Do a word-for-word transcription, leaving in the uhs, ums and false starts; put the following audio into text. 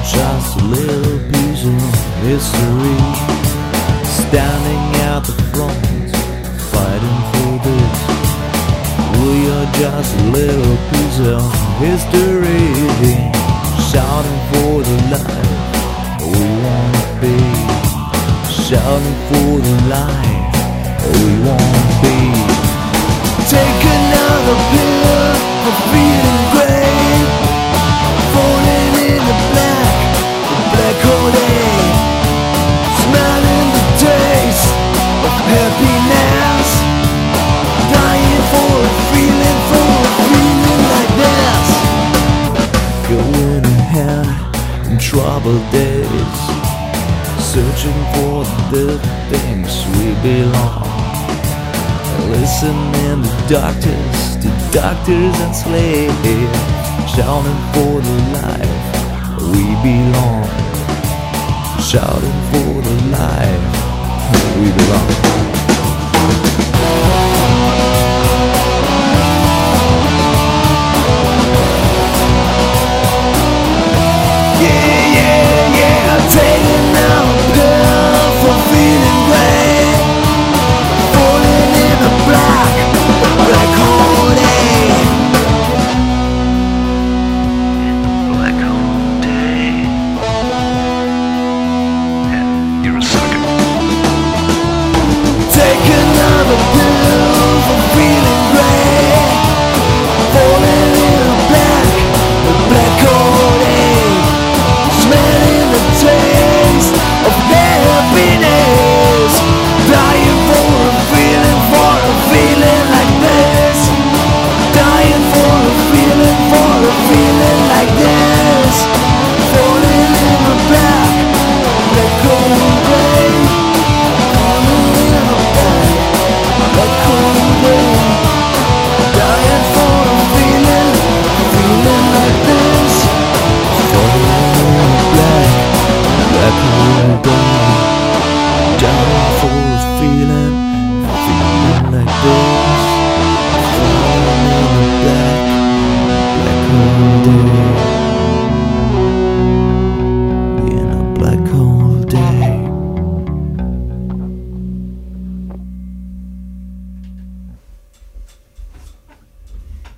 just a little piece of history. Standing at the front, fighting for this. We are just a little piece of history. Shouting for the life we wanna be. Shouting for the life we wanna be. Take another pill for feeling great. Falling in the black, the black hole day. Smelling the taste of happiness. Dying for a feeling, for a feeling like this. Going ahead in troubled days, searching for the things we belong. Listening to doctors, to doctors and slaves, shouting for the life we belong. Shouting for the life we belong. Down for a feeling, feeling like this.